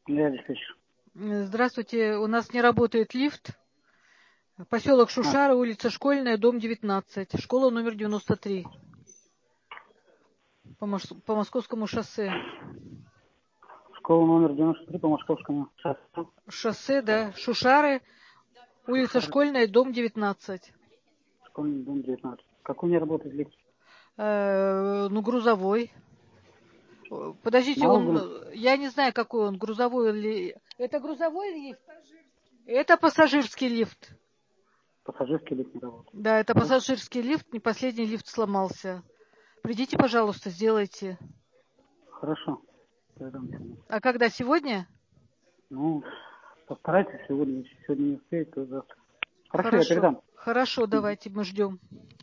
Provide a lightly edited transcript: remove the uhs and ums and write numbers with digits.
Я диспетчер. Здравствуйте, у нас не работает лифт. Поселок Шушара, улица Школьная, дом 19, школа номер 93 по Московскому шоссе. Школа номер 93 по Московскому шоссе. Шоссе, да, Шушары, улица Школьная, дом 19. Школьный дом 19. Какой не работает лифт? Грузовой. Подождите, Мало я не знаю, какой он, грузовой или... Это грузовой лифт? Это пассажирский лифт. Пассажирский лифт не работает. Да, это пассажирский лифт, не последний лифт сломался. Придите, пожалуйста, сделайте. Хорошо. Передам сегодня. А когда, сегодня? Постарайтесь сегодня. Если сегодня не успеете, то завтра. Хорошо, я Хорошо. передам. Хорошо, давайте, мы ждем.